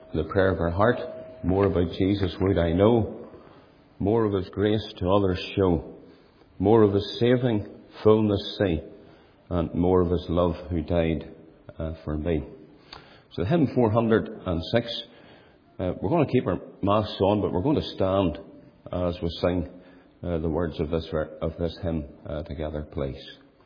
the prayer of our heart. More about Jesus would I know, more of his grace to others show, more of his saving fullness see, and more of his love who died for me. So hymn 406, we're going to keep our masks on, but we're going to stand as we sing the words of this hymn together, please.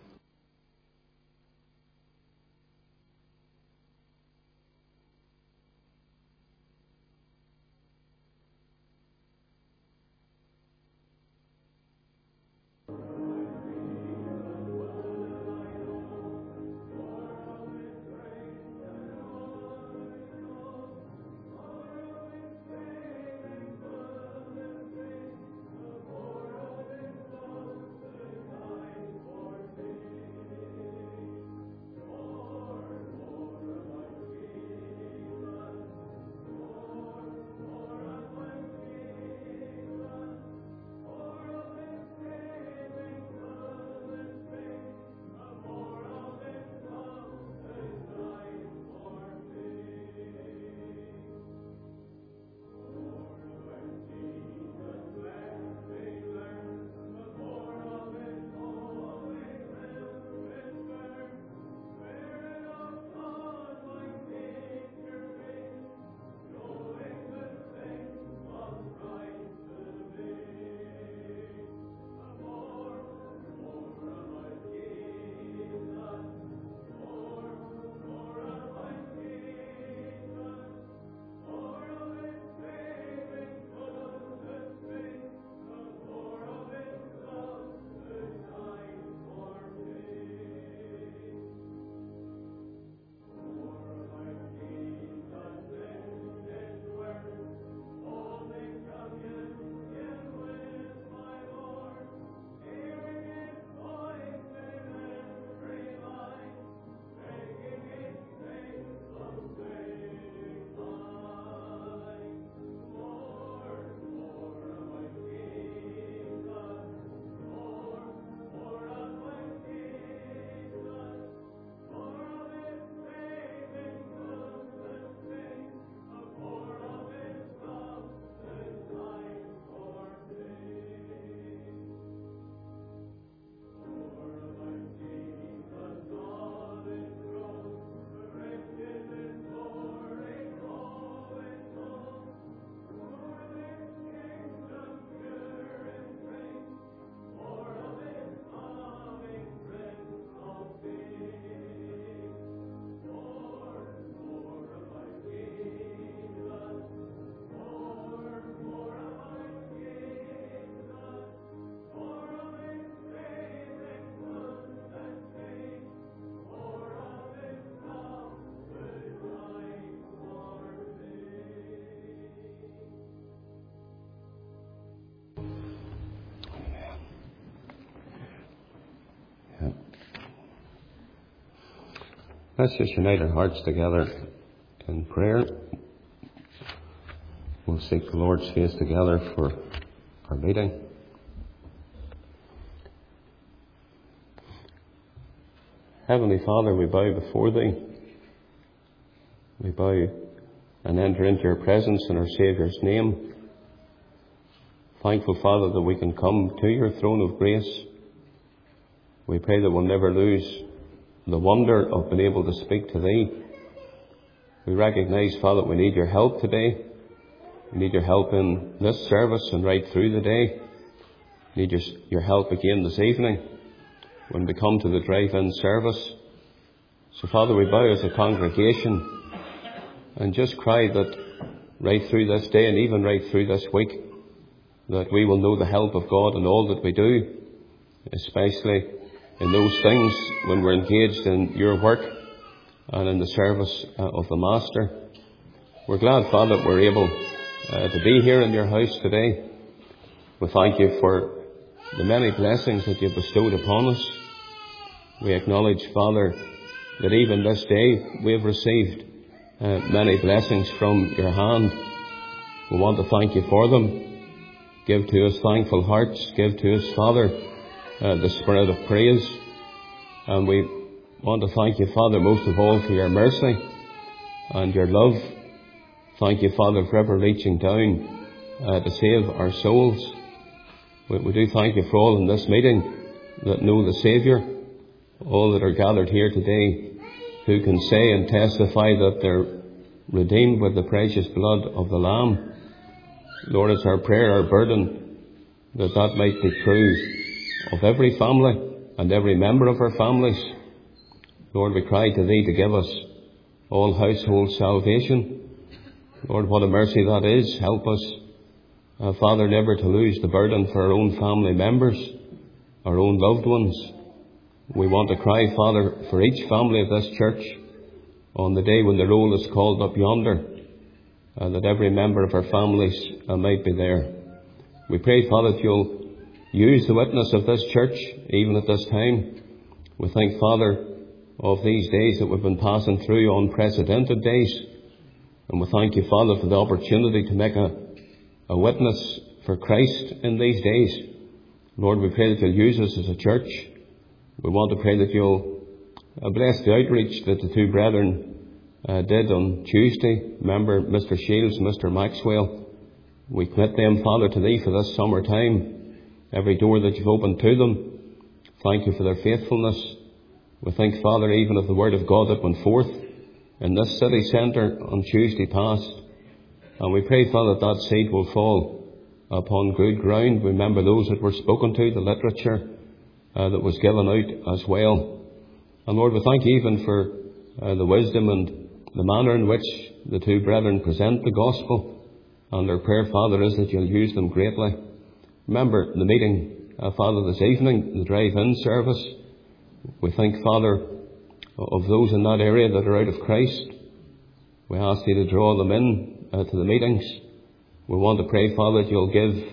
Let's just unite our hearts together in prayer. We'll seek the Lord's face together for our meeting. Heavenly Father, we bow before Thee. We bow and enter into Your presence in our Saviour's name. Thankful, Father, that we can come to Your throne of grace. We pray that we'll never lose the wonder of being able to speak to Thee. We recognise, Father, that we need Your help today. We need Your help in this service and right through the day. We need Your help again this evening when we come to the drive-in service. So, Father, we bow as a congregation and just cry that right through this day and even right through this week, that we will know the help of God in all that we do, especially in those things when we're engaged in Your work and in the service of the Master. We're glad, Father, that we're able to be here in Your house today. We thank You for the many blessings that You've bestowed upon us. We acknowledge, Father, that even this day we have received many blessings from Your hand. We want to thank You for them. Give to us thankful hearts. Give to us, Father, the spirit of praise. And we want to thank You, Father, most of all for Your mercy and Your love. Thank you, Father, for ever reaching down to save our souls. We do thank you for all in this meeting that know the Saviour, all that are gathered here today who can say and testify that they're redeemed with the precious blood of the Lamb. Lord, it's our prayer, our burden, that that might be true of every family and every member of our families. Lord, we cry to Thee to give us all household salvation. Lord, what a mercy that is. Help us, Father, never to lose the burden for our own family members, our own loved ones. We want to cry, Father, for each family of this church on the day when the roll is called up yonder, that every member of our families might be there. We pray, Father, that You'll use the witness of this church even at this time. We thank, Father, of these days that we've been passing through, unprecedented days. And we thank You, Father, for the opportunity to make a witness for Christ in these days. Lord, we pray that You'll use us as a church. We want to pray that You'll bless the outreach that the two brethren did on Tuesday. Remember Mr. Shields and Mr. Maxwell. We commit them, Father, to Thee for this summer time. Every door that You've opened to them, thank You for their faithfulness. We thank, Father, even of the word of God that went forth in this city centre on Tuesday past. And we pray, Father, that seed will fall upon good ground. Remember those that were spoken to, the literature that was given out as well. And Lord, we thank You even for the wisdom and the manner in which the two brethren present the gospel. And our prayer, Father, is that You'll use them greatly. Remember the meeting, Father, this evening, the drive-in service. We thank, Father, of those in that area that are out of Christ. We ask You to draw them in to the meetings. We want to pray, Father, that You'll give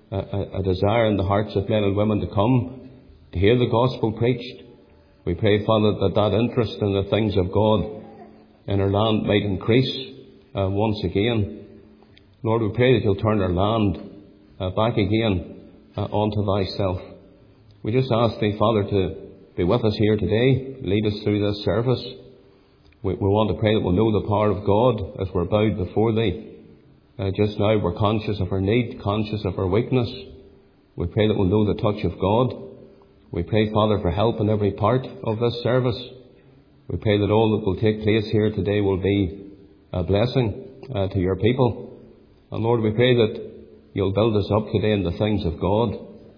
a desire in the hearts of men and women to come to hear the gospel preached. We pray, Father, that that interest in the things of God in our land might increase once again. Lord, we pray that You'll turn our land back again unto Thyself. We just ask Thee, Father, to be with us here today. Lead us through this service. We want to pray that we'll know the power of God as we're bowed before Thee. Just now we're conscious of our need, conscious of our weakness. We pray that we'll know the touch of God. We pray, Father, for help in every part of this service. We pray that all that will take place here today will be a blessing to Your people. And Lord, we pray that You'll build us up today in the things of God.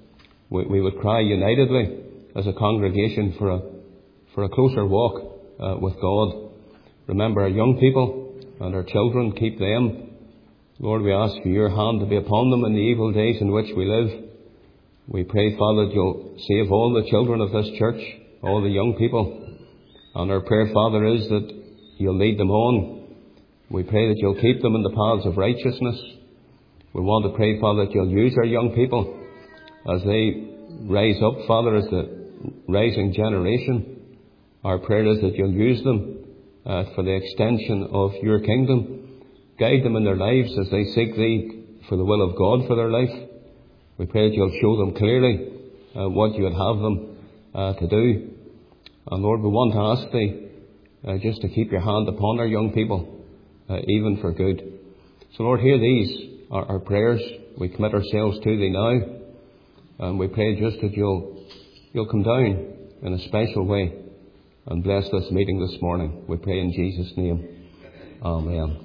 We would cry unitedly as a congregation for a closer walk with God. Remember our young people and our children. Keep them. Lord, we ask for Your hand to be upon them in the evil days in which we live. We pray, Father, that You'll save all the children of this church, all the young people. And our prayer, Father, is that You'll lead them on. We pray that You'll keep them in the paths of righteousness. We want to pray, Father, that You'll use our young people as they rise up, Father, as the rising generation. Our prayer is that You'll use them for the extension of Your kingdom. Guide them in their lives as they seek Thee for the will of God for their life. We pray that You'll show them clearly what You would have them to do. And Lord, we want to ask Thee just to keep Your hand upon our young people, even for good. So Lord, hear these, our prayers. We commit ourselves to Thee now. And we pray just that You'll come down in a special way and bless this meeting this morning. We pray in Jesus' name. Amen.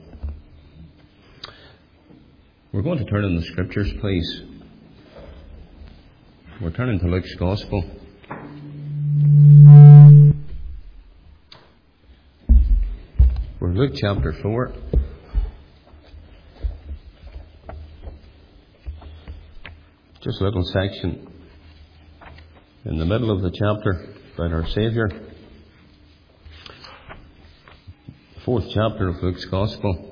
We're going to turn in the Scriptures, please. We're turning to Luke's Gospel. We're Luke chapter 4. Just a little section in the middle of the chapter about our Saviour. The 4th chapter of Luke's Gospel.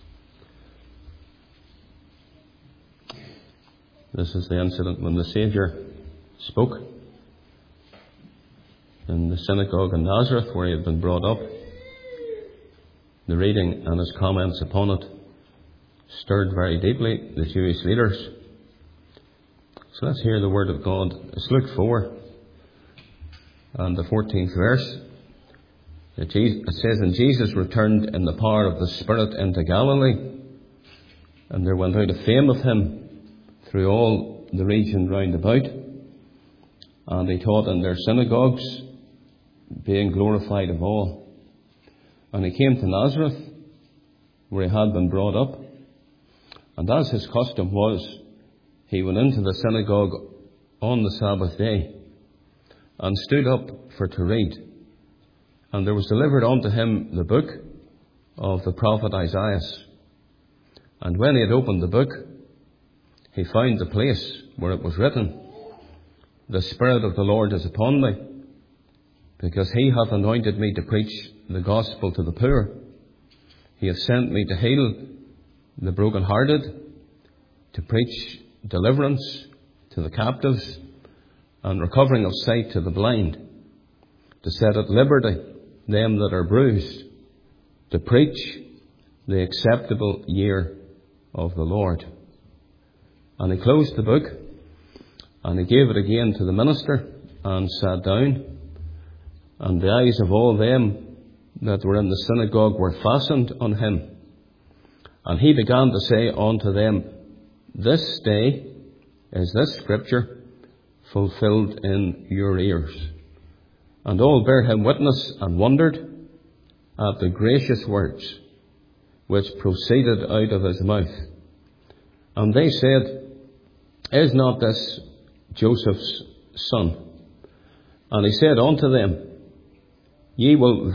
This is the incident when the Saviour spoke in the synagogue in Nazareth where He had been brought up. The reading and His comments upon it stirred very deeply the Jewish leaders. So let's hear the word of God. It's Luke 4 and the 14th verse. It says, and Jesus returned in the power of the Spirit into Galilee, and there went out a fame of him through all the region round about, and he taught in their synagogues, being glorified of all. And he came to Nazareth, where he had been brought up, and as his custom was, he went into the synagogue on the Sabbath day, and stood up for to read. And there was delivered unto him the book of the prophet Isaiah. And when he had opened the book, he found the place where it was written, The Spirit of the Lord is upon me, because he hath anointed me to preach the gospel to the poor. He hath sent me to heal the brokenhearted, to preach deliverance to the captives, and recovering of sight to the blind, to set at liberty them that are bruised, to preach the acceptable year of the Lord. And he closed the book, and he gave it again to the minister, and sat down. And the eyes of all them that were in the synagogue were fastened on him. And he began to say unto them, This day is this scripture fulfilled in your ears. And all bare him witness, and wondered at the gracious words which proceeded out of his mouth. And they said, Is not this Joseph's son? And he said unto them, Ye will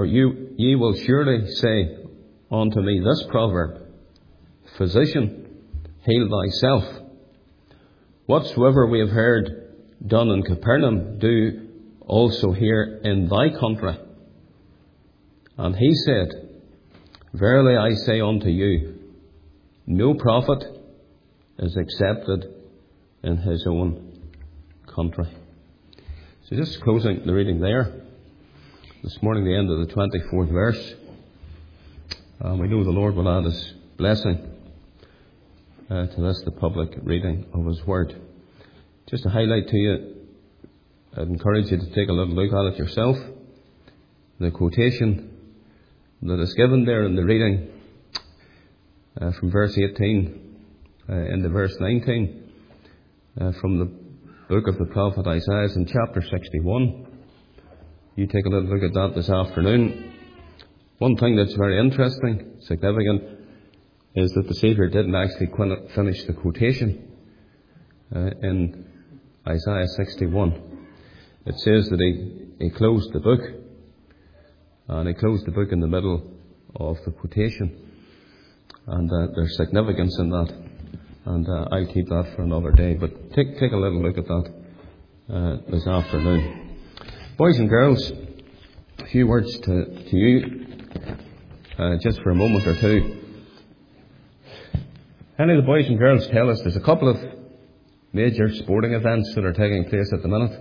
surely say unto me this proverb, Physician, heal thyself. Whatsoever we have heard done in Capernaum, do also here in thy country. And he said, Verily I say unto you, no prophet is accepted in his own country. So just closing the reading there. This morning, the end of the 24th verse. We know the Lord will add his blessing to this, the public reading of his word. Just to highlight to you, I'd encourage you to take a little look at it yourself. The quotation that is given there in the reading from verse 18 into verse 19 from the book of the prophet Isaiah in chapter 61. You take a little look at that this afternoon. One thing that's very interesting, significant, is that the Saviour didn't actually finish the quotation in Isaiah 61. It says that he closed the book, and he closed the book in the middle of the quotation. And there's significance in that, and I'll keep that for another day. But take a little look at that this afternoon. Boys and girls, a few words to you, just for a moment or two. Any of the boys and girls tell us there's a couple of major sporting events that are taking place at the minute.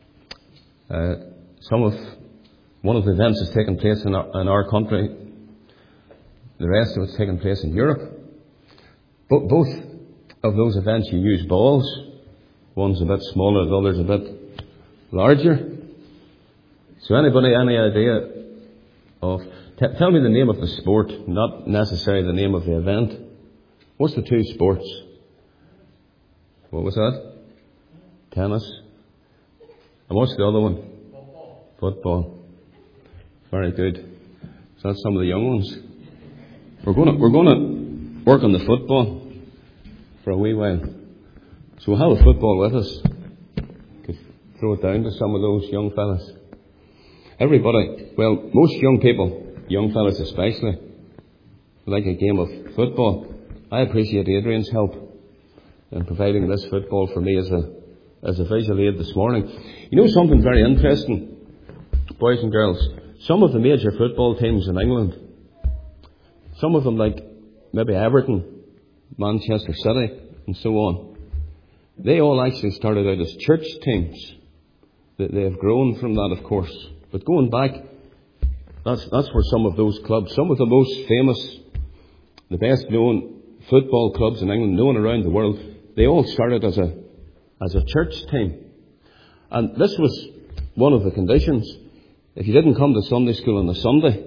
One of the events is taking place in our country. The rest of it's taking place in Europe. Both of those events you use balls. One's a bit smaller, the other's a bit larger. So anybody, any idea of... Tell me the name of the sport, not necessarily the name of the event. What's the two sports? What was that? Tennis. And what's the other one? Football. Very good. So that's some of the young ones. We're going to work on the football for a wee while. So we'll have a football with us. Could throw it down to some of those young fellas. Everybody, well, most young people, young fellas especially, like a game of football. I appreciate Adrian's help in providing this football for me as a visual aid this morning. You know something very interesting, boys and girls? Some of the major football teams in England, some of them like maybe Everton, Manchester City, and so on, they all actually started out as church teams. They have grown from that, of course. But going back, that's where some of those clubs, some of the most famous, the best known football clubs in England, known around the world, they all started as a church team. And this was one of the conditions. if you didn't come to Sunday school on a Sunday,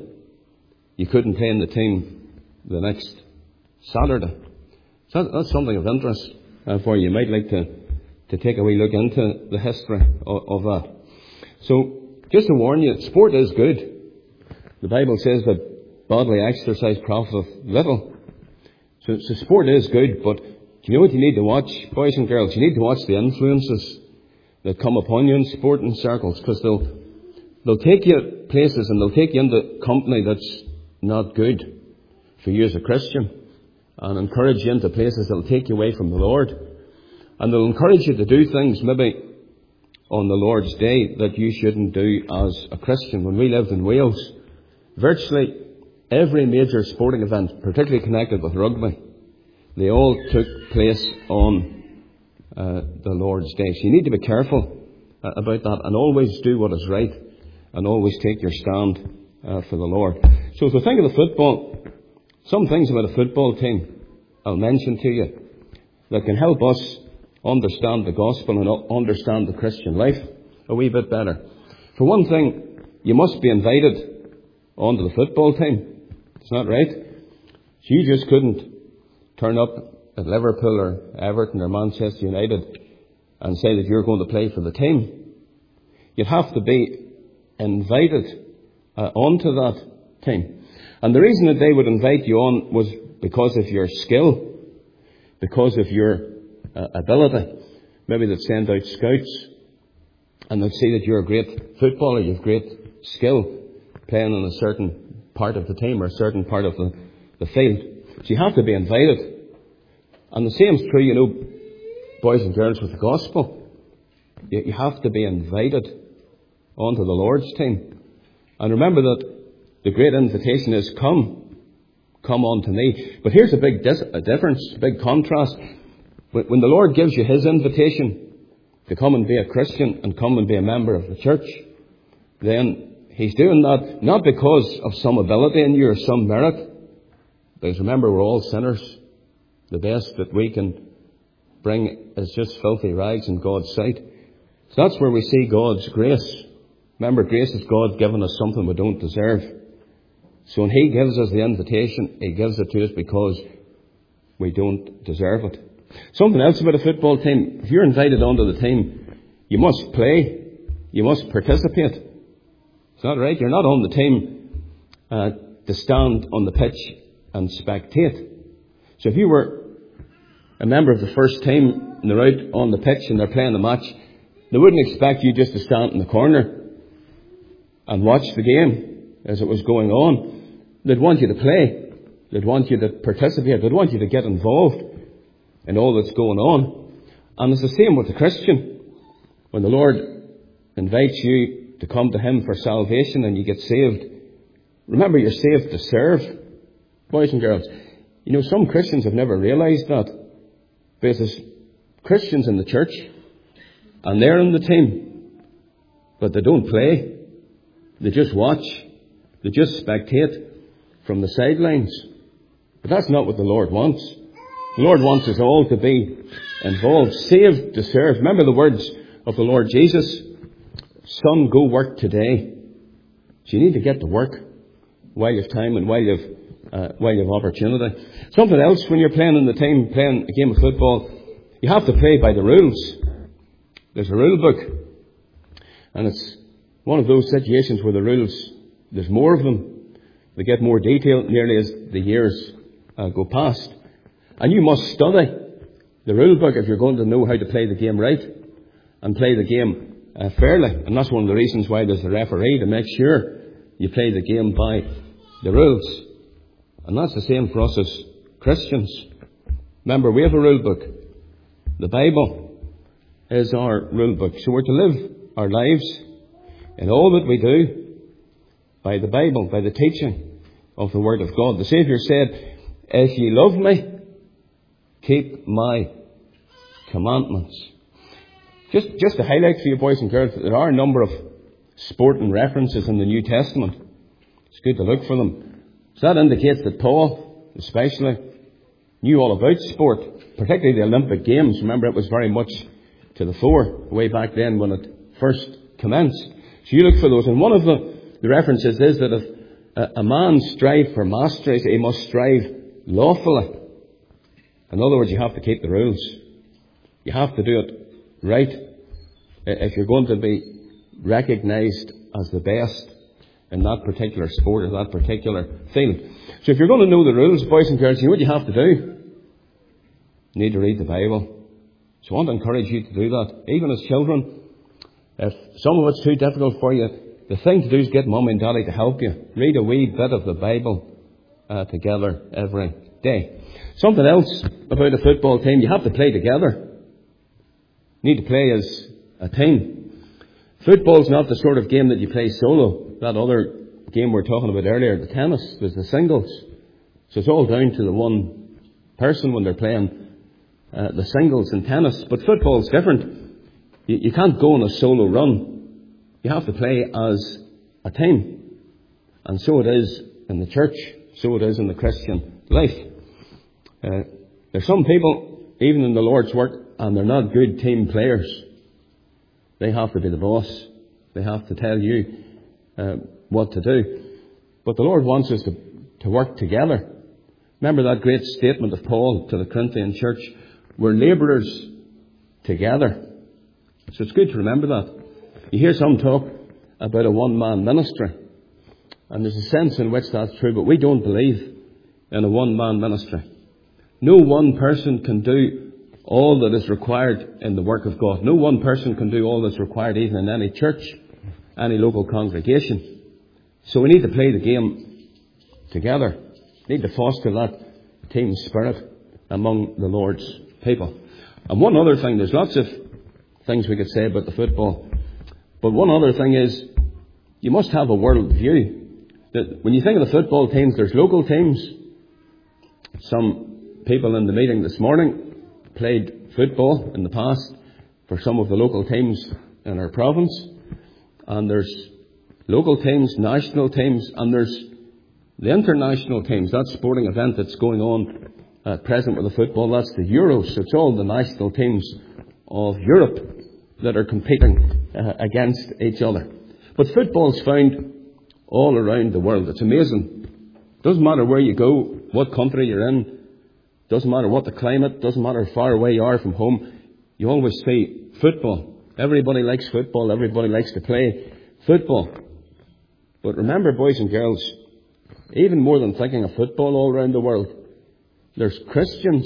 you couldn't play in the team the next Saturday. So that's something of interest for you. You might like to take a wee look into the history of that. So, just to warn you, sport is good. The Bible says that bodily exercise profiteth little. So sport is good, but do you know what you need to watch, boys and girls? You need to watch the influences that come upon you in sporting circles, because they'll take you places and they'll take you into company that's not good for you as a Christian, and encourage you into places that'll take you away from the Lord. And they'll encourage you to do things maybe on the Lord's Day that you shouldn't do as a Christian. When we lived in Wales, virtually every major sporting event, particularly connected with rugby, they all took place on the Lord's Day. So you need to be careful about that, and always do what is right, and always take your stand for the Lord. So as we think of the football, some things about a football team I'll mention to you that can help us understand the gospel and understand the Christian life a wee bit better. For one thing, you must be invited onto the football team. It's not right. So you just couldn't turn up at Liverpool or Everton or Manchester United and say that you're going to play for the team. You'd have to be invited onto that team. And the reason that they would invite you on was because of your skill, because of your ability. Maybe they'd send out scouts and they'd see that you're a great footballer, you have great skill playing on a certain part of the team or a certain part of the field. So you have to be invited. And the same is true, you know, boys and girls, with the gospel. You have to be invited onto the Lord's team. And remember that the great invitation is, come unto me. But here's a big difference, a big contrast. When the Lord gives you His invitation to come and be a Christian and come and be a member of the church, then He's doing that not because of some ability in you or some merit. Because remember, we're all sinners. The best that we can bring is just filthy rags in God's sight. So that's where we see God's grace. Remember, grace is God giving us something we don't deserve. So when He gives us the invitation, He gives it to us because we don't deserve it. Something else about a football team. If you're invited onto the team, you must play. You must participate. It's not right. You're not on the team to stand on the pitch and spectate. So if you were a member of the first team and they're out on the pitch and they're playing the match, they wouldn't expect you just to stand in the corner and watch the game as it was going on. They'd want you to play. They'd want you to participate. They'd want you to get involved in all that's going on. And it's the same with the Christian. When the Lord invites you to come to Him for salvation and you get saved, remember, you're saved to serve, boys and girls. You know, some Christians have never realised that. Because there's Christians in the church and they're in the team, but they don't play. They just watch. They just spectate from the sidelines. But that's not what the Lord wants. The Lord wants us all to be involved, saved to serve. Remember the words of the Lord Jesus, "Son, go work today." So you need to get to work while you have time and while you have opportunity. Something else, when you're playing in the team, playing a game of football, you have to play by the rules. There's a rule book. And it's one of those situations where the rules, there's more of them. They get more detailed nearly as the years go past. And you must study the rule book if you're going to know how to play the game right and play the game fairly. And that's one of the reasons why there's a referee, to make sure you play the game by the rules. And that's the same for us as Christians. Remember, we have a rule book. The Bible is our rule book. So we're to live our lives in all that we do by the Bible, by the teaching of the Word of God. The Saviour said, "If ye love me, keep my commandments." Just to highlight for you, boys and girls, there are a number of sporting references in the New Testament. It's good to look for them. So that indicates that Paul, especially, knew all about sport, particularly the Olympic Games. Remember, it was very much to the fore way back then when it first commenced. So you look for those. And one of the the reference is that if a man strive for masteries, he must strive lawfully. In other words, you have to keep the rules. You have to do it right if you're going to be recognised as the best in that particular sport or that particular field. So if you're going to know the rules, boys and girls, you know what you have to do? You need to read the Bible. So I want to encourage you to do that. Even as children, if some of it's too difficult for you, the thing to do is get mum and daddy to help you. Read a wee bit of the Bible together every day. Something else about a football team, you have to play together. You need to play as a team. Football's not the sort of game that you play solo. That other game we were talking about earlier, the tennis, there's the singles. So it's all down to the one person when they're playing the singles in tennis. But football's different. You can't go on a solo run. You have to play as a team. And so it is in the church. So it is in the Christian life. There's some people, even in the Lord's work, and they're not good team players. They have to be the boss. They have to tell you what to do. But the Lord wants us to work together. Remember that great statement of Paul to the Corinthian church? We're labourers together. So it's good to remember that. You hear some talk about a one-man ministry. And there's a sense in which that's true, but we don't believe in a one-man ministry. No one person can do all that is required in the work of God. No one person can do all that's required even in any church, any local congregation. So we need to play the game together. We need to foster that team spirit among the Lord's people. And one other thing, there's lots of things we could say about the football, but one other thing is you must have a world view. That when you think of the football teams, there's local teams. Some people in the meeting this morning played football in the past for some of the local teams in our province. And there's local teams, national teams, and there's the international teams. That sporting event that's going on at present with the football, that's the Euros. It's all the national teams of Europe that are competing against each other. But football's found all around the world. It's amazing. Doesn't matter where you go, what country you're in, doesn't matter what the climate, doesn't matter how far away you are from home, you always see football. Everybody likes football, everybody likes to play football. But remember, boys and girls, even more than thinking of football all around the world, there's Christians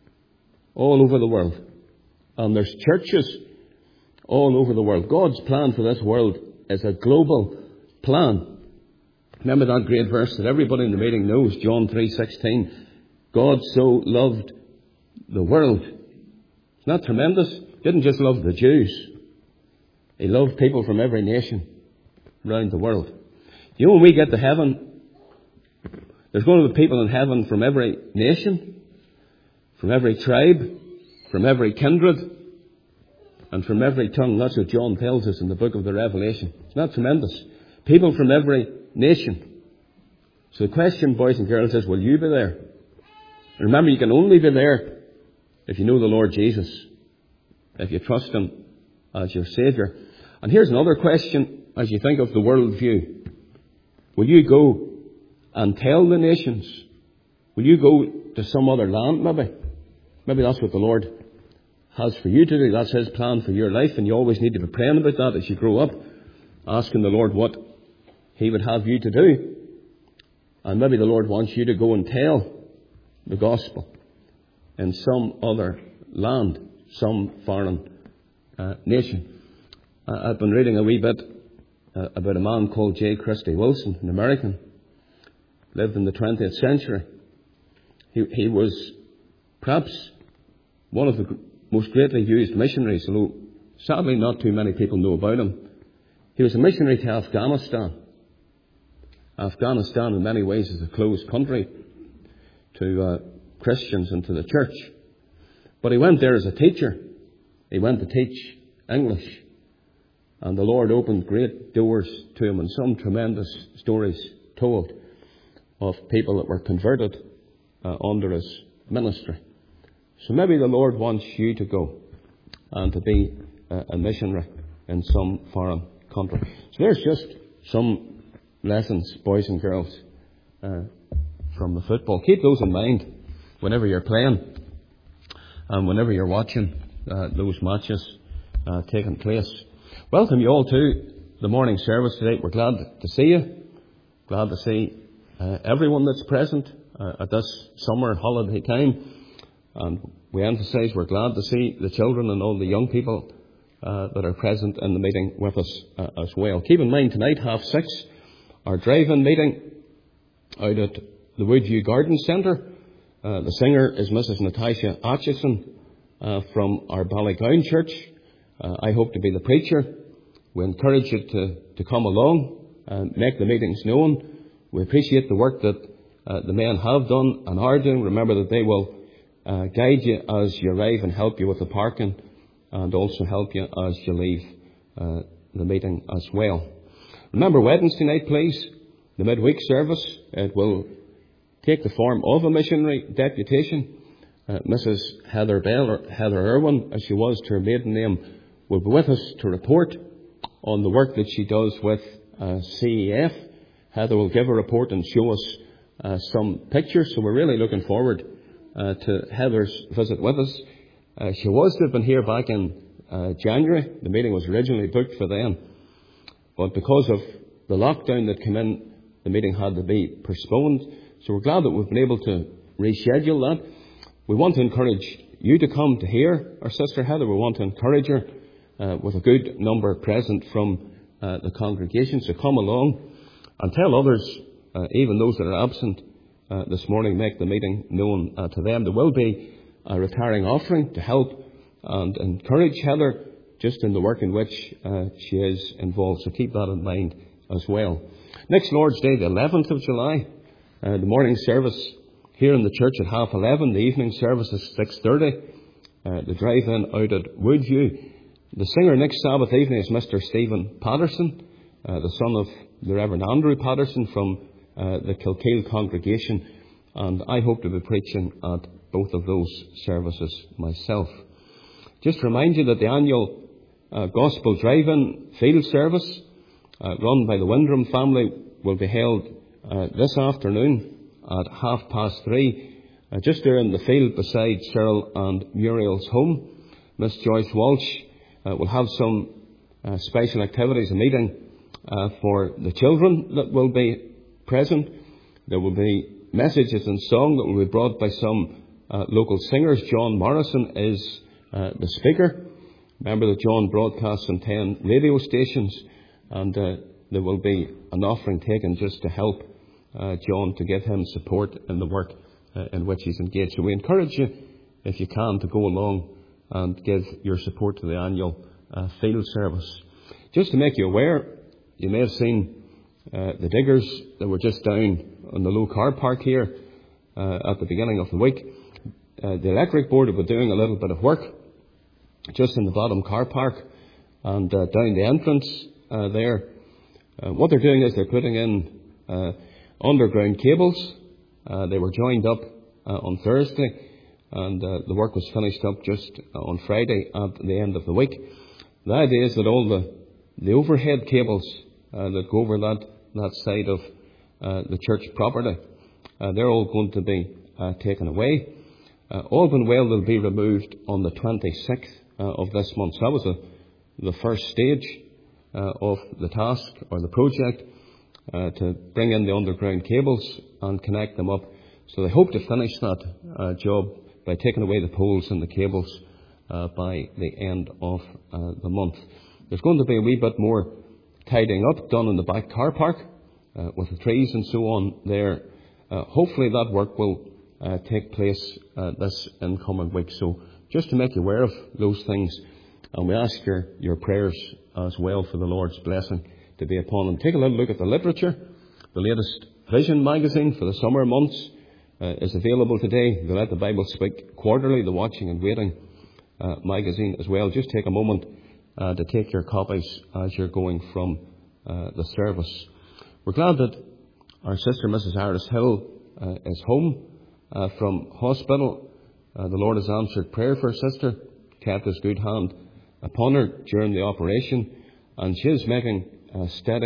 all over the world. And there's churches all over the world. God's plan for this world is a global plan. Remember that great verse that everybody in the meeting knows, John 3:16. God so loved the world. Isn't that tremendous? He didn't just love the Jews. He loved people from every nation around the world. You know, when we get to heaven, there's going to be people in heaven from every nation, from every tribe, from every kindred, and from every tongue. That's what John tells us in the book of the Revelation. Isn't that tremendous? People from every nation. So the question, boys and girls, is will you be there? And remember, you can only be there if you know the Lord Jesus, if you trust Him as your Saviour. And here's another question as you think of the world view. Will you go and tell the nations? Will you go to some other land maybe? Maybe that's what the Lord has for you to do. That's His plan for your life, and you always need to be praying about that as you grow up, asking the Lord what He would have you to do. And maybe the Lord wants you to go and tell the gospel in some other land, some foreign nation. I've been reading a wee bit about a man called J. Christy Wilson, an American, lived in the 20th century. He was perhaps one of the most greatly used missionaries, although sadly not too many people know about him. He was a missionary to Afghanistan. Afghanistan in many ways is a closed country to Christians and to the church. But he went there as a teacher. He went to teach English. And the Lord opened great doors to him, and some tremendous stories told of people that were converted under his ministry. So maybe the Lord wants you to go and to be a missionary in some foreign country. So there's just some lessons, boys and girls, from the football. Keep those in mind whenever you're playing and whenever you're watching those matches taking place. Welcome you all to the morning service today. We're glad to see you. Glad to see everyone that's present at this summer holiday time. And we emphasise we're glad to see the children and all the young people that are present in the meeting with us as well. Keep in mind tonight, 6:30, our drive-in meeting out at the Woodview Garden Centre. The singer is Mrs. Natasha Atchison from our Ballygown Church. I hope to be the preacher. We encourage you to come along and make the meetings known. We appreciate the work that the men have done and are doing. Remember that they will guide you as you arrive and help you with the parking, and also help you as you leave the meeting as well. Remember Wednesday night, please, the midweek service. It will take the form of a missionary deputation. Mrs. Heather Bell, or Heather Irwin, as she was to her maiden name, will be with us to report on the work that she does with CEF. Heather will give a report and show us some pictures, so we're really looking forward to Heather's visit with us. She was to have been here back in January. The meeting was originally booked for then, but because of the lockdown that came in, the meeting had to be postponed. So we're glad that we've been able to reschedule that. We want to encourage you to come to hear our sister Heather. We want to encourage her with a good number present from the congregation. So come along and tell others, even those that are absent this morning, make the meeting known to them. There will be a retiring offering to help and encourage Heather just in the work in which she is involved. So keep that in mind as well. Next Lord's Day, the 11th of July, the morning service here in the church at 11:30. The evening service is 6:30. The drive-in out at Woodview. The singer next Sabbath evening is Mr. Stephen Patterson, the son of the Reverend Andrew Patterson from the Kilkeel congregation. And I hope to be preaching at both of those services myself. Just to remind you that the annual Gospel Drive-In Field Service run by the Windram family will be held this afternoon at 3:30, just there in the field beside Cyril and Muriel's home. Miss Joyce Walsh will have some special activities, a meeting for the children that will be present. There will be messages and song that will be brought by some local singers. John Morrison is the speaker. Remember that John broadcasts on 10 radio stations, and there will be an offering taken just to help John, to give him support in the work in which he's engaged. So we encourage you, if you can, to go along and give your support to the annual field service. Just to make you aware, you may have seen the diggers that were just down on the low car park here at the beginning of the week. The electric board have been doing a little bit of work just in the bottom car park and down the entrance there. What they're doing is they're putting in underground cables. They were joined up on Thursday, and the work was finished up just on Friday at the end of the week. The idea is that all the overhead cables that go over that side of the church property, they're all going to be taken away. All being well, they'll be removed on the 26th of this month. So that was the first stage of the task or the project, to bring in the underground cables and connect them up. So they hope to finish that job by taking away the poles and the cables by the end of the month. There's going to be a wee bit more tidying up done in the back car park with the trees and so on there. Hopefully that work will take place this incoming week. So just to make you aware of those things, and we ask your prayers as well for the Lord's blessing to be upon them. Take a little look at the literature. The latest Vision magazine for the summer months is available today. The Let the Bible Speak Quarterly, the Watching and Waiting magazine as well. Just take a moment to take your copies as you're going from the service. We're glad that our sister Mrs. Iris Hill is home from hospital. The Lord has answered prayer for her sister, kept his good hand upon her during the operation, and she is making steady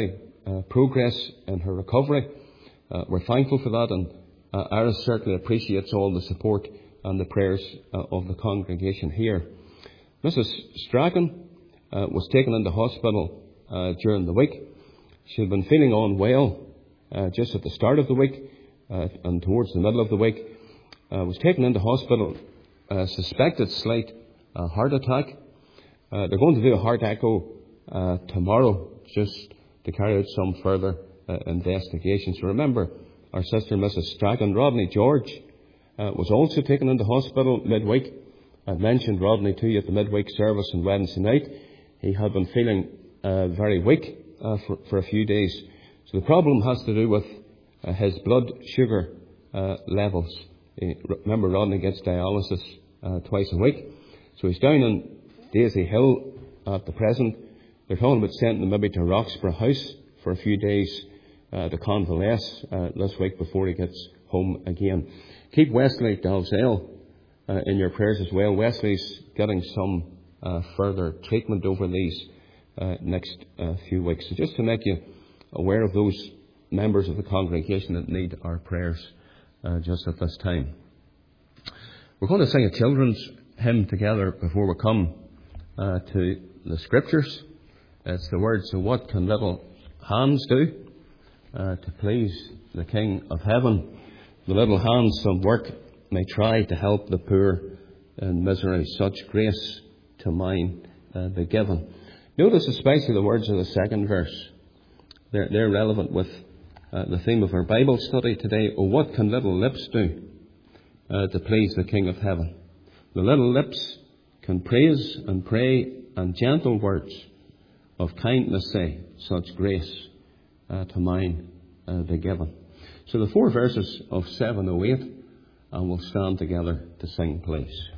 progress in her recovery. We're thankful for that, and Iris certainly appreciates all the support and the prayers of the congregation here. Mrs. Strachan was taken into hospital during the week. She had been feeling unwell just at the start of the week and towards the middle of the week. Was taken into hospital, suspected slight heart attack. They're going to do a heart echo tomorrow just to carry out some further investigations. Remember, our sister Mrs. Strachan, Rodney George, was also taken into hospital midweek. I mentioned Rodney to you at the midweek service on Wednesday night. He had been feeling very weak for a few days. So the problem has to do with his blood sugar levels. Remember, Rodney gets dialysis twice a week. So he's down in Daisy Hill at the present. They're talking about sending him maybe to Roxburgh House for a few days to convalesce this week before he gets home again. Keep Wesley Dalzell in your prayers as well. Wesley's getting some further treatment over these next few weeks. So just to make you aware of those members of the congregation that need our prayers just at this time. We're going to sing a children's hymn together before we come to the Scriptures. It's the words, "So what can little hands do to please the King of Heaven? The little hands some work may try to help the poor in misery. Such grace to mine be given." Notice especially the words of the second verse. They're relevant with the theme of our Bible study today. "Oh, what can little lips do to please the King of Heaven?" The little lips can praise and pray, and gentle words of kindness say, "Such grace to mine be given." So the 4 verses of 708, and we'll stand together to sing, please.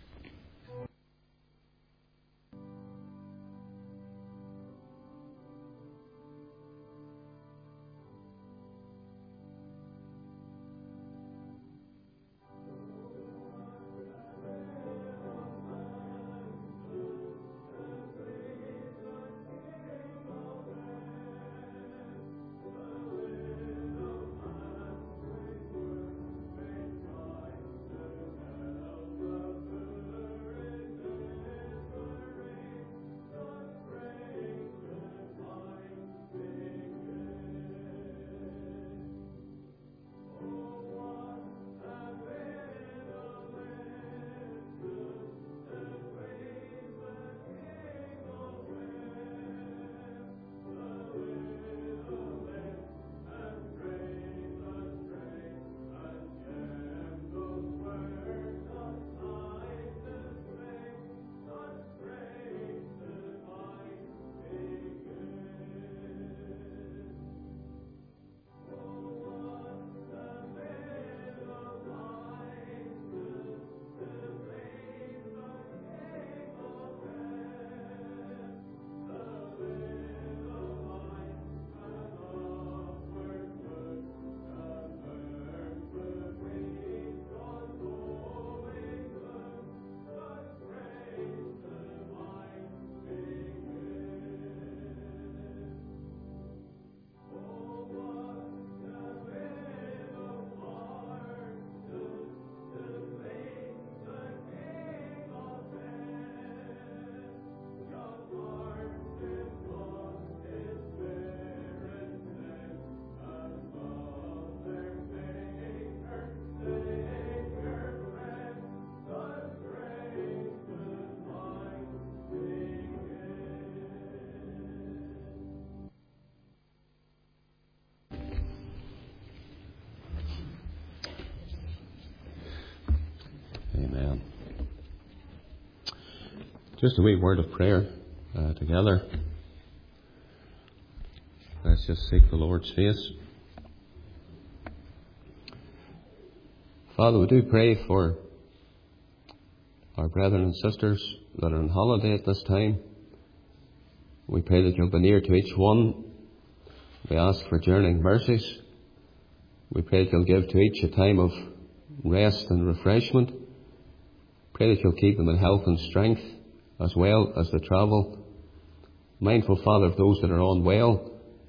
Amen. Just a wee word of prayer together. Let's just seek the Lord's face. Father, we do pray for our brethren and sisters that are on holiday at this time. We pray that you'll be near to each one. We ask for journeying mercies. We pray that you'll give to each a time of rest and refreshment. Pray that you'll keep them in health and strength as well as they travel. Mindful, Father, of those that are unwell.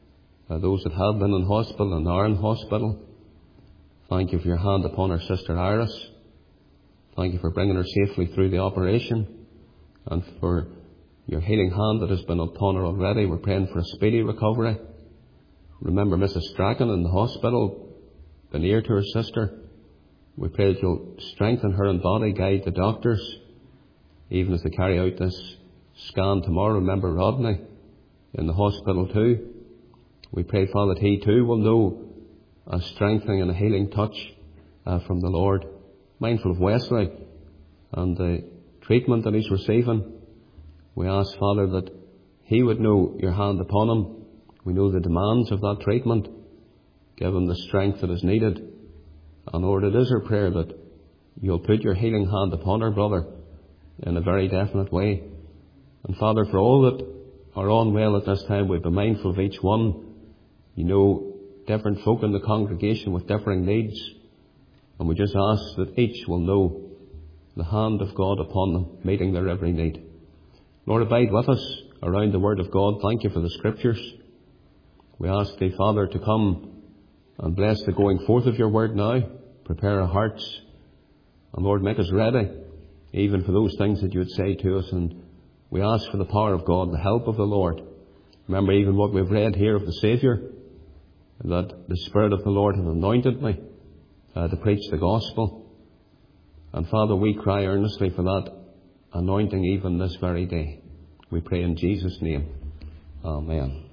those that have been in hospital and are in hospital. Thank you for your hand upon our sister Iris. Thank you for bringing her safely through the operation and for your healing hand that has been upon her already. We're praying for a speedy recovery. Remember Mrs. Strachan in the hospital, be near to her sister. We pray that you'll strengthen her in body, guide the doctors, even as they carry out this scan tomorrow. Remember Rodney in the hospital too. We pray, Father, that he too will know a strengthening and a healing touch from the Lord. Mindful of Wesley and the treatment that he's receiving, we ask, Father, that he would know your hand upon him. We know the demands of that treatment. Give him the strength that is needed. And Lord, it is our prayer that you'll put your healing hand upon our brother in a very definite way. And Father, for all that are unwell at this time, we'll be mindful of each one. You know, different folk in the congregation with differing needs. And we just ask that each will know the hand of God upon them, meeting their every need. Lord, abide with us around the Word of God. Thank you for the Scriptures. We ask thee, Father, to come and bless the going forth of your Word now. Prepare our hearts. And Lord, make us ready, even for those things that you would say to us. And we ask for the power of God, the help of the Lord. Remember even what we've read here of the Saviour, that the Spirit of the Lord has anointed me to preach the gospel. And Father, we cry earnestly for that anointing even this very day. We pray in Jesus' name. Amen.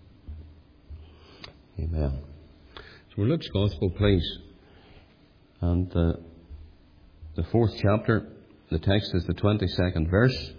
Amen. So we're Luke's Gospel, please. And the 4th chapter, the text is the 22nd verse.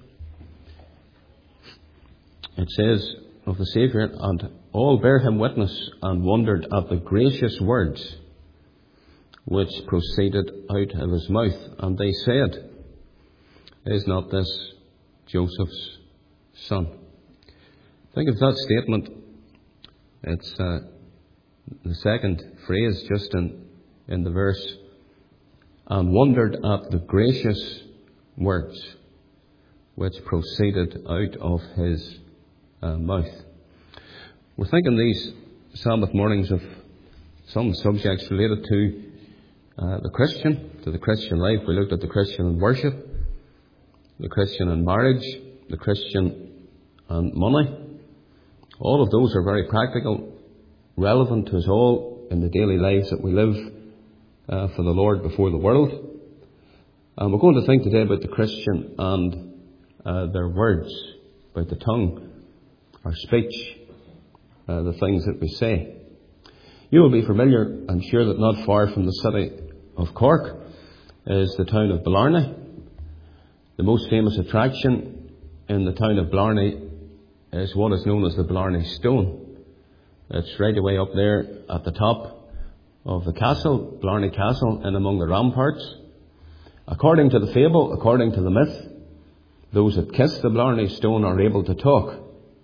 It says of the Saviour, and all bare him witness and wondered at the gracious words which proceeded out of his mouth. And they said, is not this Joseph's son? Think of that statement. It's the second phrase just in the verse. And wondered at the gracious words which proceeded out of his mouth. We're thinking these Sabbath mornings of some subjects related to the Christian, to the Christian life. We looked at the Christian in worship, the Christian in marriage, the Christian and money. All of those are very practical, relevant to us all in the daily lives that we live for the Lord before the world. And we're going to think today about the Christian and their words, about the tongue, our speech, the things that we say. You will be familiar, I'm sure, that not far from the city of Cork is the town of Blarney. The most famous attraction in the town of Blarney is what is known as the Blarney Stone. It's right away up there at the top of the castle, Blarney Castle, and among the ramparts. According to the fable, according to the myth, those that kiss the Blarney Stone are able to talk.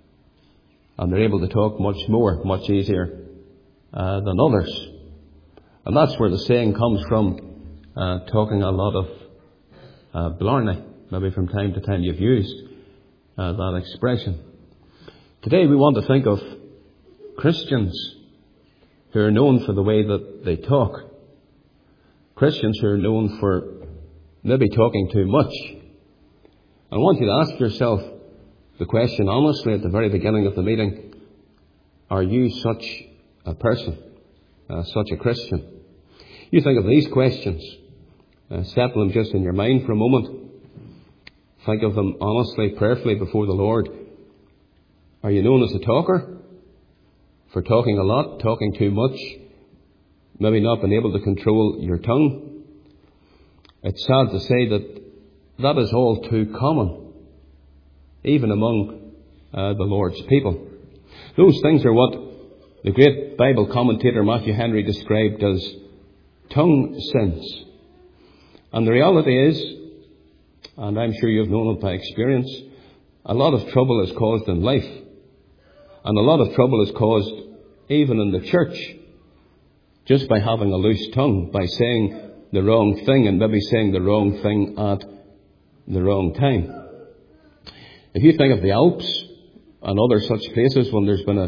And they're able to talk much more, much easier than others. And that's where the saying comes from, talking a lot of Blarney. Maybe from time to time you've used that expression. Today we want to think of Christians who are known for the way that they talk. Christians who are known for maybe talking too much. I want you to ask yourself the question honestly at the very beginning of the meeting. Are you such a person, such a Christian? You think of these questions. Settle them just in your mind for a moment. Think of them honestly, prayerfully before the Lord. Are you known as a talker? For talking a lot, talking too much, maybe not being able to control your tongue? It's sad to say that is all too common, even among the Lord's people. Those things are what the great Bible commentator Matthew Henry described as tongue sins. And the reality is, and I'm sure you've known it by experience, a lot of trouble is caused in life. And a lot of trouble is caused even in the church just by having a loose tongue, by saying the wrong thing and maybe saying the wrong thing at the wrong time. If you think of the Alps and other such places when there's been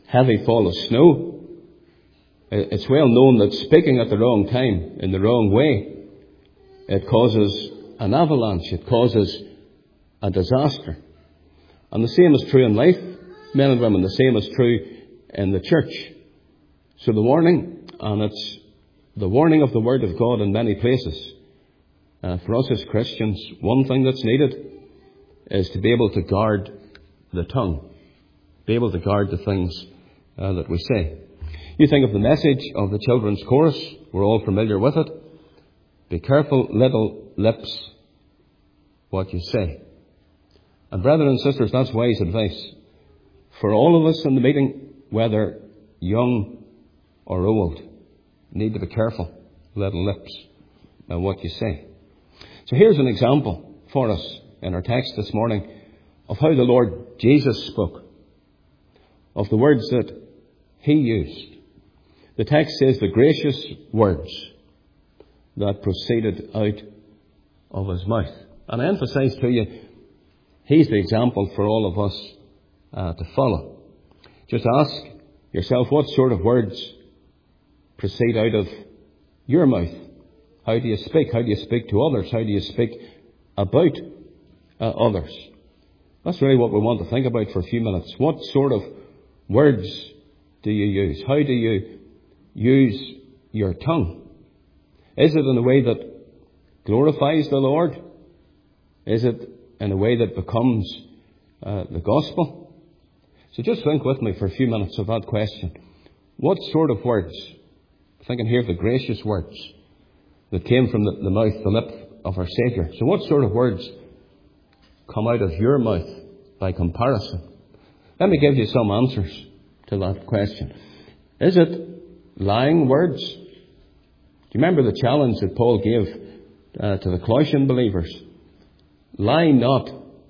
heavy fall of snow. It's well known that speaking at the wrong time, in the wrong way, it causes an avalanche. It causes a disaster. And the same is true in life, men and women. The same is true in the church. So the warning, and it's the warning of the Word of God in many places. For us as Christians, one thing that's needed is to be able to guard the tongue. Be able to guard the things that we say. You think of the message of the children's chorus. We're all familiar with it. Be careful, little lips, what you say. And brethren and sisters, that's wise advice. For all of us in the meeting, whether young or old, need to be careful, little lips, and what you say. So here's an example for us in our text this morning of how the Lord Jesus spoke, of the words that he used. The text says the gracious words that proceeded out of his mouth. And I emphasize to you, he's the example for all of us to follow. Just ask yourself, what sort of words proceed out of your mouth? How do you speak? How do you speak to others? How do you speak about others? That's really what we want to think about for a few minutes. What sort of words do you use? How do you use your tongue? Is it in a way that glorifies the Lord? Is it in a way that becomes the gospel? So just think with me for a few minutes of that question. What sort of words? Thinking here of the gracious words that came from the mouth, the lip of our Saviour. So what sort of words come out of your mouth by comparison? Let me give you some answers to that question. Is it lying words? Do you remember the challenge that Paul gave to the Colossian believers? Lie not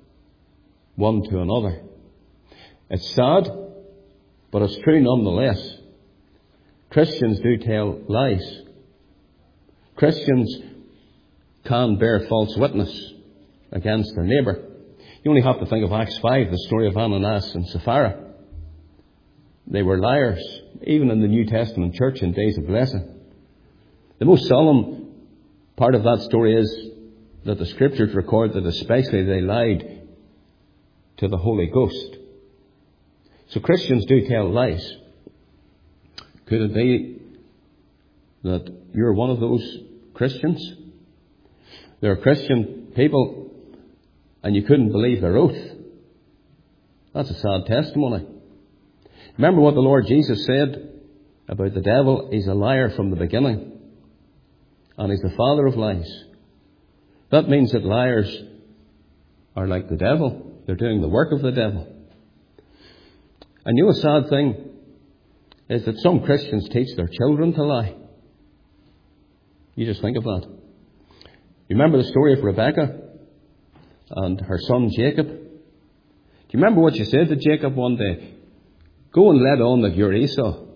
one to another. It's sad, but it's true nonetheless. Christians do tell lies. Christians can bear false witness against their neighbour. You only have to think of Acts 5, the story of Ananias and Sapphira. They were liars, even in the New Testament church in days of blessing. The most solemn part of that story is that the Scriptures record that especially they lied to the Holy Ghost. So Christians do tell lies. Could it be that you're one of those Christians? There are Christian people and you couldn't believe their oath. That's a sad testimony. Remember what the Lord Jesus said about the devil? He's a liar from the beginning. And he's the father of lies. That means that liars are like the devil. They're doing the work of the devil. And you know, a sad thing is that some Christians teach their children to lie. You just think of that. You remember the story of Rebekah and her son Jacob? Do you remember what she said to Jacob one day? Go and let on that you're Esau.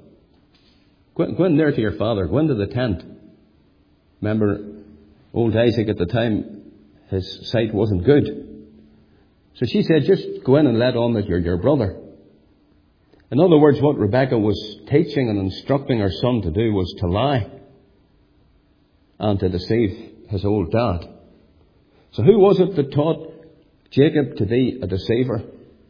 Go in there to your father. Go into the tent. Remember, old Isaac at the time, his sight wasn't good. So she said, just go in and let on that you're your brother. In other words, what Rebekah was teaching and instructing her son to do was to lie and to deceive his old dad. So who was it that taught Jacob to be a deceiver?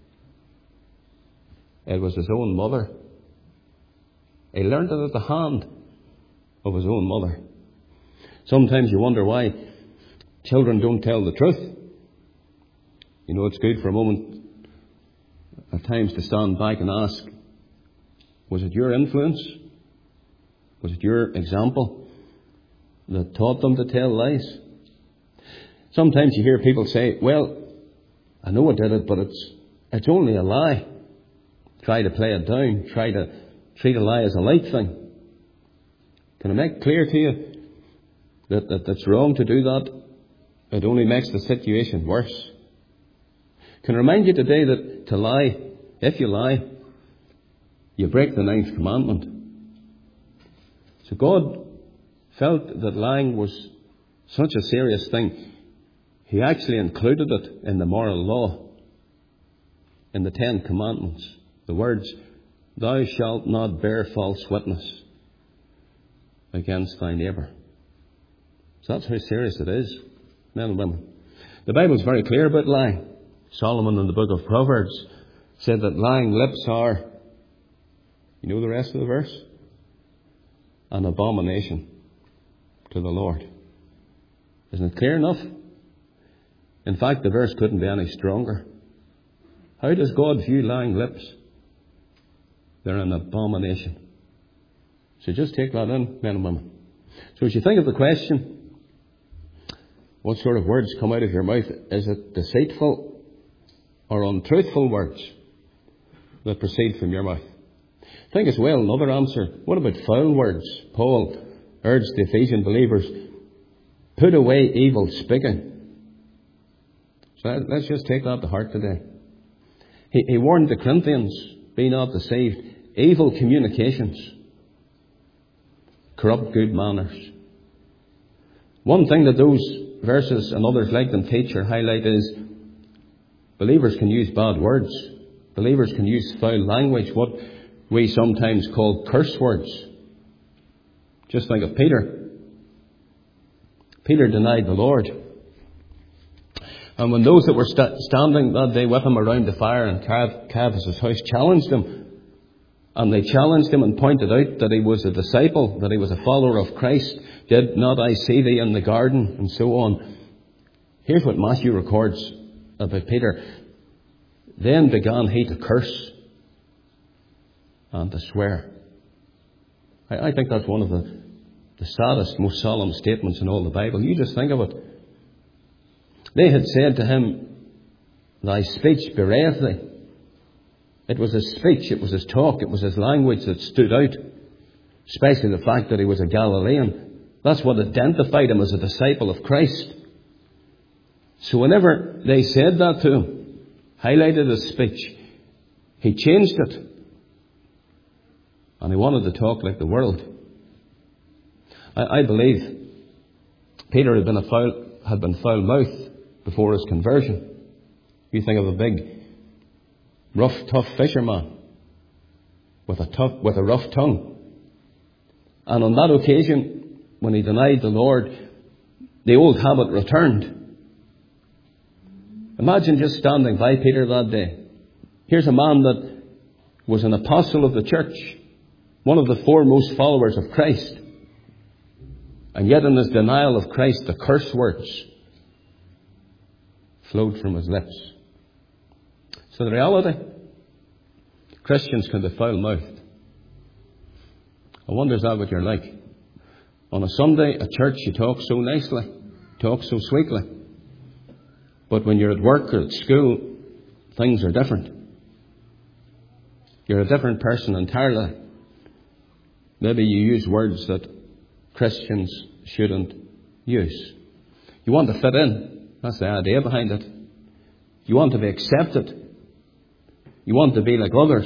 It was his own mother. He learned it at the hand of his own mother. Sometimes you wonder why children don't tell the truth. You know, it's good for a moment at times to stand back and ask, was it your influence? Was it your example that taught them to tell lies? Sometimes you hear people say, well, I know I did it, but it's only a lie. Try to play it down. Try to treat a lie as a light thing. Can I make clear to you that that's wrong to do that? It only makes the situation worse. Can I remind you today that to lie, if you lie, you break the 9th commandment. So God felt that lying was such a serious thing, He actually included it in the moral law, in the 10 commandments. The words, Thou shalt not bear false witness against thy neighbour. So that's how serious it is, men and women. The Bible's very clear about lying. Solomon in the book of Proverbs said that lying lips are, you know the rest of the verse? An abomination to the Lord. Isn't it clear enough? In fact, the verse couldn't be any stronger. How does God view lying lips? They're an abomination. So just take that in, men and women. So as you think of the question, what sort of words come out of your mouth? Is it deceitful or untruthful words that proceed from your mouth? Think as well, another answer. What about foul words? Paul urged the Ephesian believers, put away evil speaking. So let's just take that to heart today. He warned the Corinthians, be not deceived. Evil communications corrupt good manners. One thing that those verses and others like them teach or highlight is believers can use bad words. Believers can use foul language, what we sometimes call curse words. Just think of Peter. Peter denied the Lord. And when those that were standing that day with him around the fire in Caiaphas' house challenged him, and they challenged him and pointed out that he was a disciple, that he was a follower of Christ, did not I see thee in the garden, and so on. Here's what Matthew records about Peter. Then began he to curse and to swear. I think that's one of the saddest, most solemn statements in all the Bible. You just think of it. They had said to him, thy speech bewrayeth thee. It was his speech, it was his talk, it was his language that stood out. Especially the fact that he was a Galilean. That's what identified him as a disciple of Christ. So whenever they said that to him, highlighted his speech, he changed it. And he wanted to talk like the world. I believe Peter had been foul-mouthed before his conversion. You think of a big, rough, tough fisherman with a rough tongue. And on that occasion, when he denied the Lord, the old habit returned. Imagine just standing by Peter that day. Here's a man that was an apostle of the church, one of the foremost followers of Christ. And yet in his denial of Christ, the curse words flowed from his lips. So the reality, Christians can be foul-mouthed. I wonder, is that what you're like? On a Sunday at church, you talk so nicely, talk so sweetly. But when you're at work or at school, things are different. You're a different person entirely. Maybe you use words that Christians shouldn't use. You want to fit in. That's the idea behind it. You want to be accepted. You want to be like others.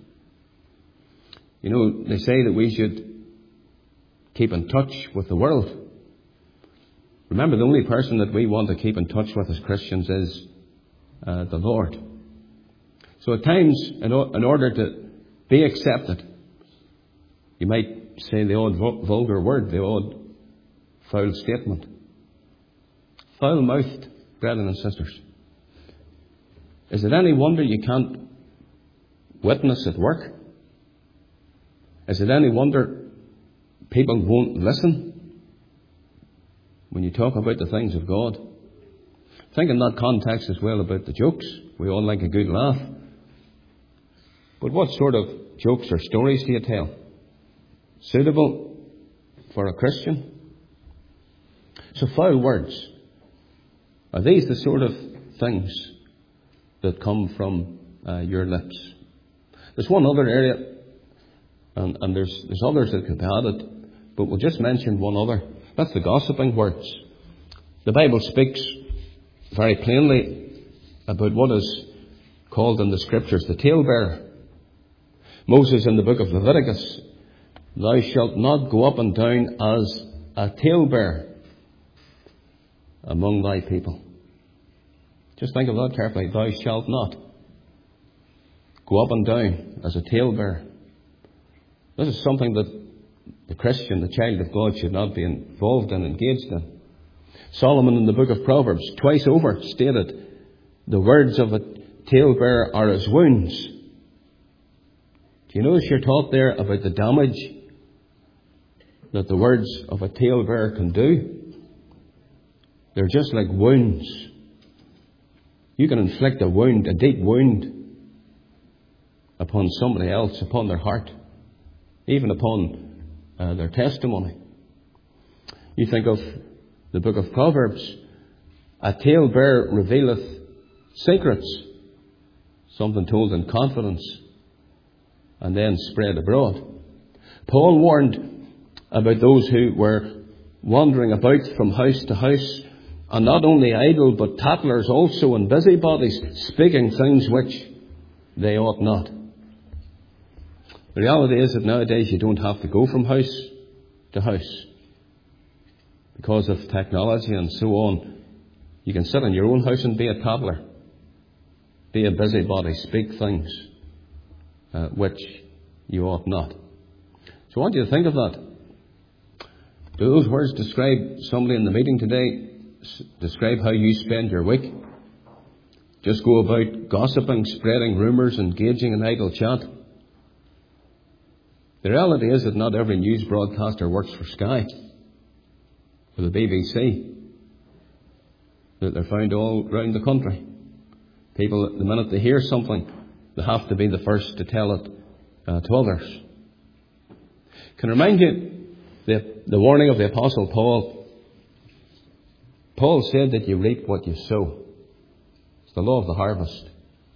You know, they say that we should keep in touch with the world. Remember, the only person that we want to keep in touch with as Christians is the Lord. So at times, in order to be accepted, you might say the odd vulgar word, the odd foul statement. Foul-mouthed, brethren and sisters. Is it any wonder you can't witness at work? Is it any wonder people won't listen when you talk about the things of God? Think in that context as well about the jokes. We all like a good laugh. But what sort of jokes or stories do you tell? Suitable for a Christian? So foul words, are these the sort of things that come from your lips? There's one other area, and there's others that could be added, but we'll just mention one other. That's the gossiping words. The Bible speaks very plainly about what is called in the Scriptures the talebearer. Moses in the book of Leviticus, thou shalt not go up and down as a talebearer among thy people. Just think of that carefully. Thou shalt not go up and down as a talebearer. This is something that the Christian, the child of God, should not be involved and engaged in. Solomon in the book of Proverbs twice over stated, the words of a talebearer are as wounds. Do you notice you're taught there about the damage that the words of a talebearer can do? They're just like wounds. You can inflict a wound, a deep wound, upon somebody else, upon their heart, even upon their testimony. You think of the book of Proverbs, a talebearer revealeth secrets, something told in confidence and then spread abroad. Paul warned about those who were wandering about from house to house, and not only idle but tattlers also, and busybodies, speaking things which they ought not. The reality is that nowadays you don't have to go from house to house because of technology and so on. You can sit in your own house and be a tattler, be a busybody, speak things which you ought not. So I want you to think of that. Do those words describe somebody in the meeting today? Describe how you spend your week? Just go about gossiping, spreading rumours, engaging in idle chat? The reality is that not every news broadcaster works for Sky or the BBC. That they're found all around the country. People, the minute they hear something, they have to be the first to tell it to others. Can I remind you the warning of the Apostle Paul? Paul said that you reap what you sow. It's the law of the harvest.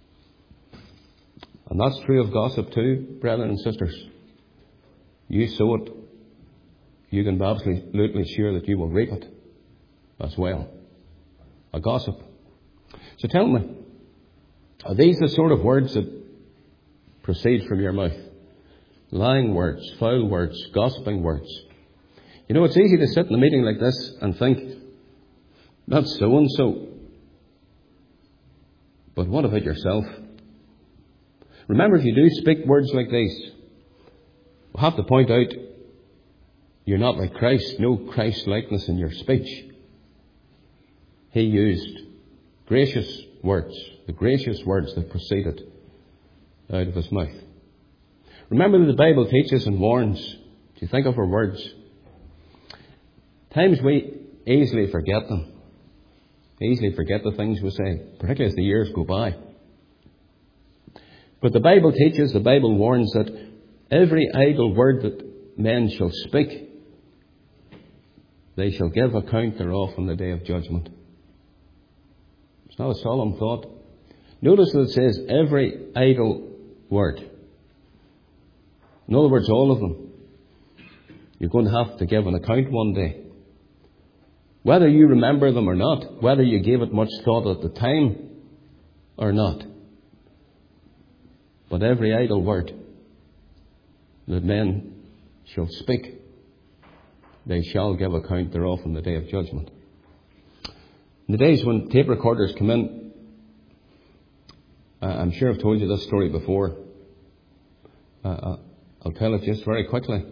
And that's true of gossip too, brethren and sisters. You sow it, you can be absolutely sure that you will reap it as well. A gossip. So tell me, are these the sort of words that proceed from your mouth? Lying words, foul words, gossiping words. You know, it's easy to sit in a meeting like this and think, that's so and so. But what about yourself? Remember, if you do speak words like these, we'll have to point out you're not like Christ, no Christ-likeness in your speech. He used gracious words, the gracious words that proceeded out of his mouth. Remember that the Bible teaches and warns. Do you think of our words? Times we easily forget them. Easily forget the things we say, particularly as the years go by. But the Bible teaches, the Bible warns that every idle word that men shall speak, they shall give account thereof on the day of judgment. It's not a solemn thought. Notice that it says every idle word. In other words, all of them. You're going to have to give an account one day. Whether you remember them or not, whether you gave it much thought at the time or not. But every idle word that men shall speak, they shall give account thereof on the day of judgment. In the days when tape recorders come in, I'm sure I've told you this story before. I'll tell it just very quickly.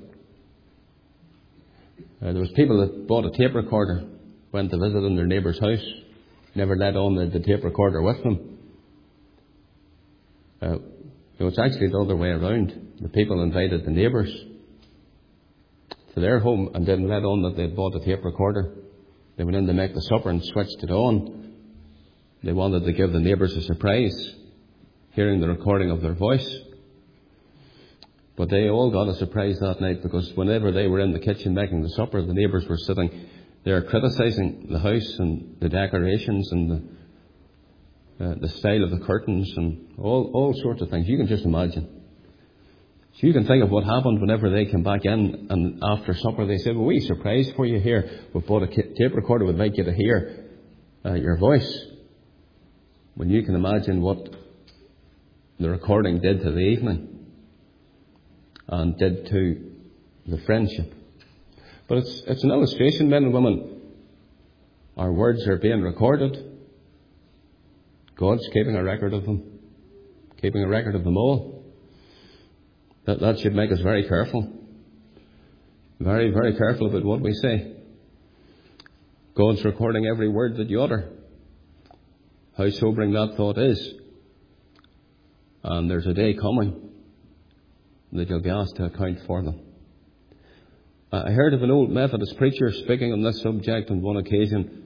There was people that bought a tape recorder, went to visit in their neighbour's house, never let on the tape recorder with them. It's actually the other way around. The people invited the neighbours to their home and didn't let on that they'd bought a tape recorder. They went in to make the supper and switched it on. They wanted to give the neighbours a surprise, hearing the recording of their voice. But they all got a surprise that night, because whenever they were in the kitchen making the supper, the neighbours were sitting there criticising the house and the decorations and the style of the curtains and all sorts of things. You can just imagine. So you can think of what happened whenever they came back in, and after supper they said, well, we surprised for you here. We bought a tape recorder, we'd like you to hear your voice. Well, you can imagine what the recording did to the evening and did to the friendship. But it's an illustration, men and women. Our words are being recorded. God's keeping a record of them. Keeping a record of them all. That should make us very careful. Very, very careful about what we say. God's recording every word that you utter. How sobering that thought is. And there's a day coming that you'll be asked to account for them. I heard of an old Methodist preacher speaking on this subject on one occasion.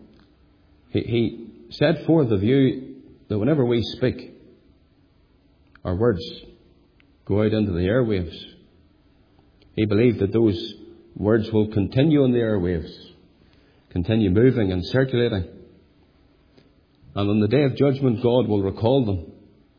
He set forth the view that whenever we speak, our words go out into the airwaves. He believed that those words will continue in the airwaves, continue moving and circulating. And on the day of judgment, God will recall them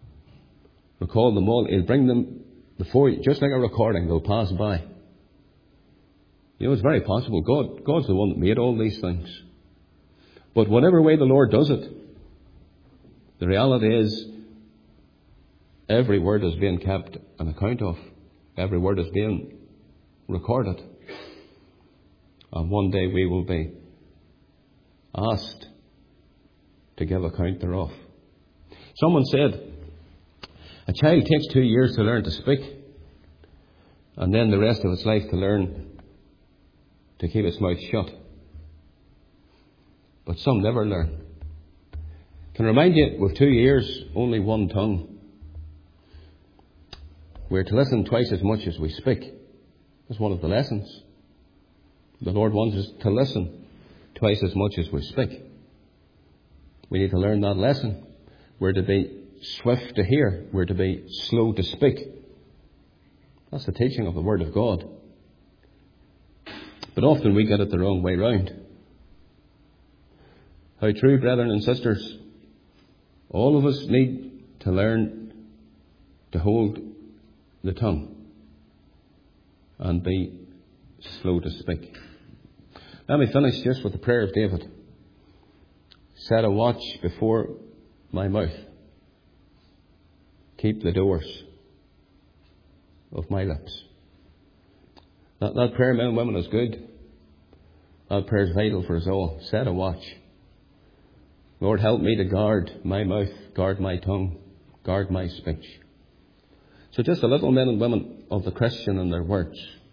all. He'll bring them before you, just like a recording. They'll pass by. You know, it's very possible. God's the one that made all these things. But whatever way the Lord does it, the reality is every word is being kept an account of. Every word is being recorded. And one day we will be asked to give account thereof. Someone said, a child takes 2 years to learn to speak, and then the rest of its life to learn to keep its mouth shut. But some never learn. Can remind you, with 2 years, only one tongue. We're to listen twice as much as we speak. That's one of the lessons. The Lord wants us to listen twice as much as we speak. We need to learn that lesson. We're to be swift to hear. We're to be slow to speak. That's the teaching of the Word of God. But often we get it the wrong way round. How true, brethren and sisters. All of us need to learn to hold the tongue and be slow to speak. Let me finish just with the prayer of David. Set a watch before my mouth. Keep the doors of my lips. That prayer, men and women, is good. That prayer is vital for us all. Set a watch. Lord, help me to guard my mouth, guard my tongue, guard my speech. So just a little, men and women, of the Christian and their words.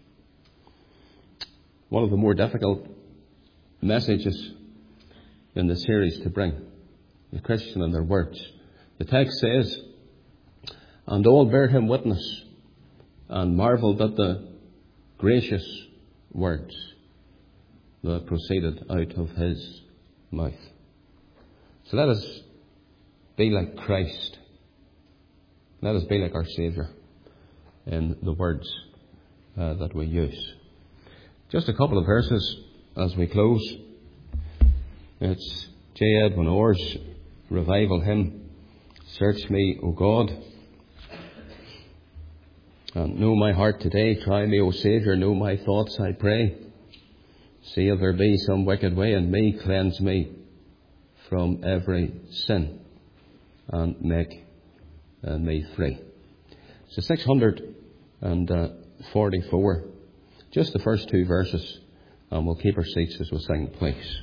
One of the more difficult messages in the series to bring. The Christian and their words. The text says, and all bare him witness, and marvelled at the gracious words that proceeded out of his mouth. So let us be like Christ. Let us be like our Saviour in the words that we use. Just a couple of verses as we close. It's J. Edwin Orr's revival hymn, Search me, O God, and know my heart today. Try me, O Saviour, know my thoughts, I pray. See if there be some wicked way in me, cleanse me from every sin, and make me free. So 644, just the first two verses, and we'll keep our seats as we sing, please.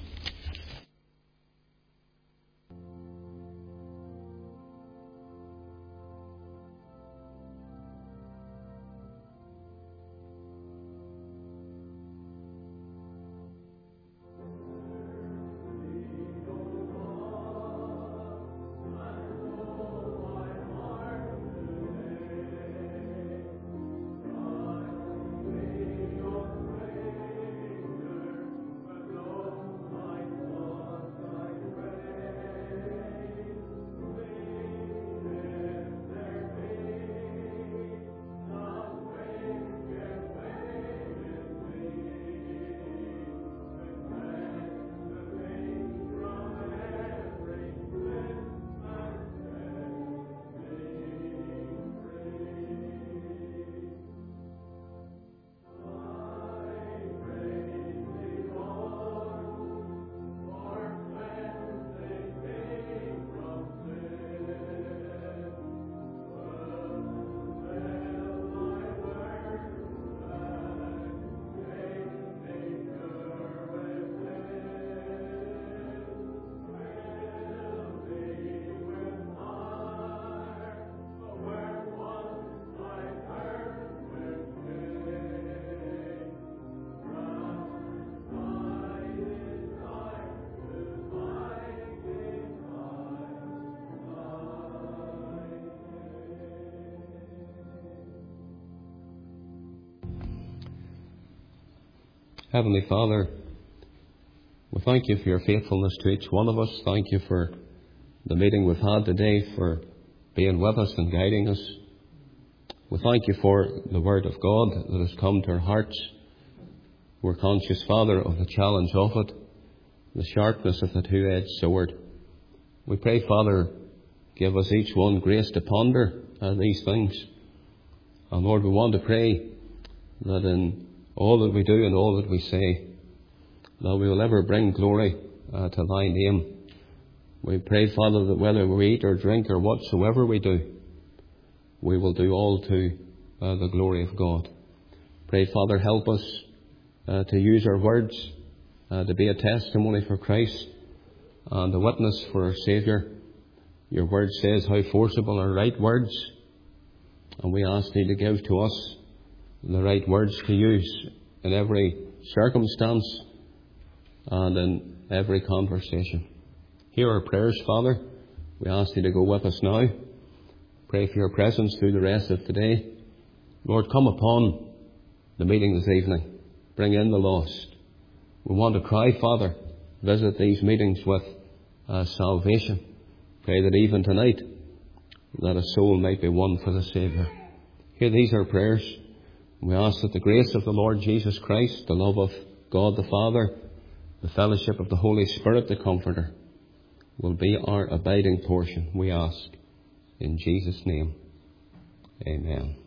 Heavenly Father, we thank you for your faithfulness to each one of us. Thank you for the meeting we've had today, for being with us and guiding us. We thank you for the Word of God that has come to our hearts. We're conscious, Father, of the challenge of it, the sharpness of the two-edged sword. We pray, Father, give us each one grace to ponder these things. And Lord, we want to pray that in all that we do and all that we say, that we will ever bring glory to thy name. We pray, Father, that whether we eat or drink or whatsoever we do, we will do all to the glory of God. Pray, Father, help us to use our words to be a testimony for Christ and a witness for our Saviour. Your word says how forcible are right words, and we ask thee to give to us the right words to use in every circumstance and in every conversation. Hear our prayers, Father. We ask thee to go with us now. Pray for your presence through the rest of today. Lord, come upon the meeting this evening. Bring in the lost. We want to cry, Father, visit these meetings with salvation. Pray that even tonight, that a soul might be won for the Saviour. Hear these our prayers. We ask that the grace of the Lord Jesus Christ, the love of God the Father, the fellowship of the Holy Spirit, the Comforter, will be our abiding portion, we ask. In Jesus' name, amen.